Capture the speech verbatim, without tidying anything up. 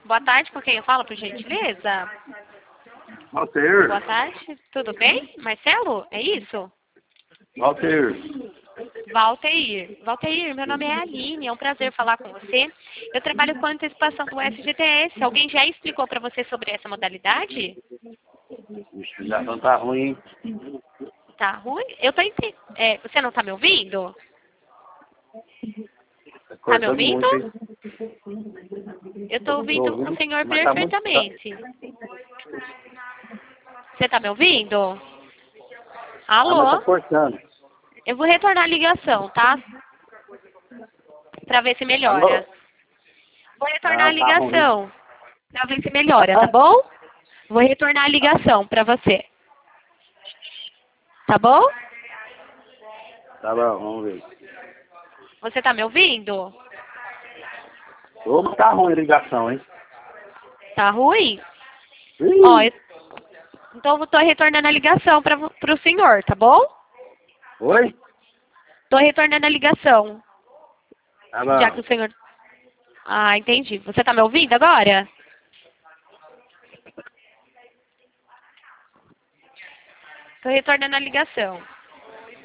Boa tarde, com quem eu falo, por gentileza? Walter. Boa tarde, tudo bem? Marcelo, é isso? Walter. Valteir. Valteir, meu nome é Aline, é um prazer falar com você. Eu trabalho com antecipação do F G T S. Alguém já explicou para você sobre essa modalidade? A explicação tá ruim, hein? Tá ruim? Eu tô entendendo. É, você não tá me ouvindo? Tá Tá me cortando ouvindo? muito, hein? Eu tô ouvindo Tô o ouvindo, senhor mas tá muito... perfeitamente. Você tá me ouvindo? Ah, mas tá Alô? cortando. Eu vou retornar a ligação, tá? Pra ver se melhora. Alô? Vou retornar a Ah, tá ruim. ligação. Pra ver se melhora, tá Ah, bom? Vou retornar a ligação pra você. Tá bom? tá bom, vamos ver. Você tá me ouvindo? Ô, mas tá ruim a ligação, hein? Tá ruim? Ó, Ih, eu... então eu tô retornando a ligação para pro senhor, tá bom? oi? Tô retornando a ligação. Tá Já que bom. o senhor... Ah, entendi. Você tá me ouvindo agora? Tô retornando a ligação.